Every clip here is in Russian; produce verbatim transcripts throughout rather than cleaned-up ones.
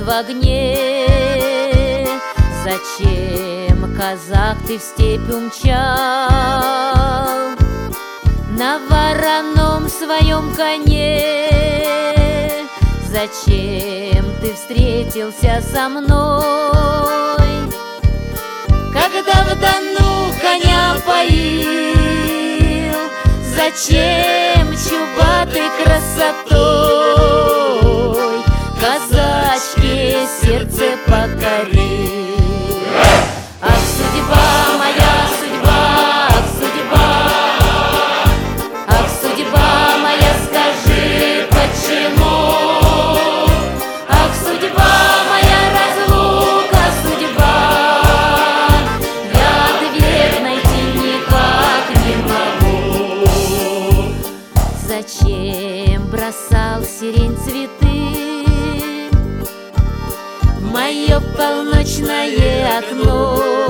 в огне. Зачем, казак, ты в степь умчал на вороном своем коне? Зачем ты встретился со мной, когда в Дону коня поил? Зачем чубатой красотой казачье сердце покорил? Ах, судьба моя, судьба, ах, судьба, ах, судьба моя, скажи, почему? Ах, судьба моя, разлука, судьба, я ответ найти никак не могу. Зачем бросал сирень цветы в мое полночное окно?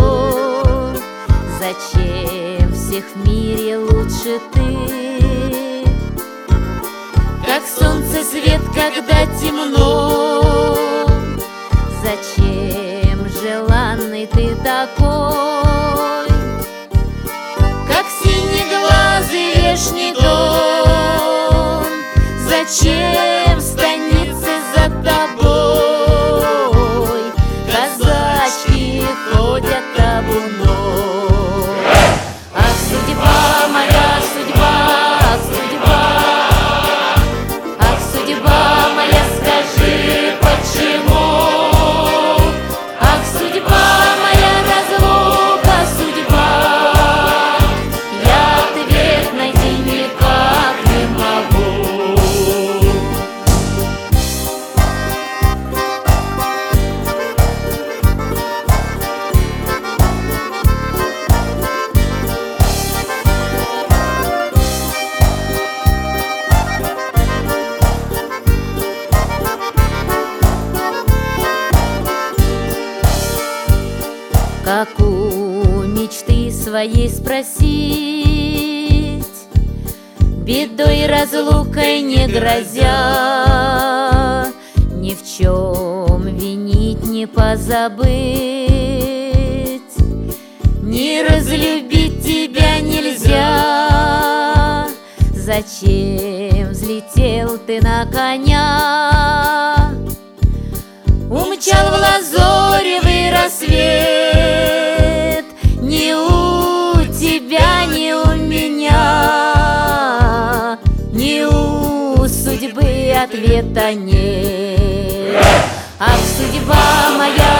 Зачем всех в мире лучше ты, как солнце свет, когда темно? Зачем желанный ты такой, как синеглазый вешний дом? Зачем в станице за тобой казачки ходят табуном? Ах, судьба моя, судьба, ах, судьба, ах, судьба моя, скажи, почему? Ах, судьба моя, разлука, судьба, я ответ найти никак не могу. Как у мечты своей спросить, бедой и разлукой не грозя, ни в чем винить, не позабыть, не разлюбить тебя нельзя. Зачем взлетел ты на коня, умчал в лазоревый рассвет? Ни у тебя, ни у меня, ни у судьбы ответа нет. Ах, судьба моя,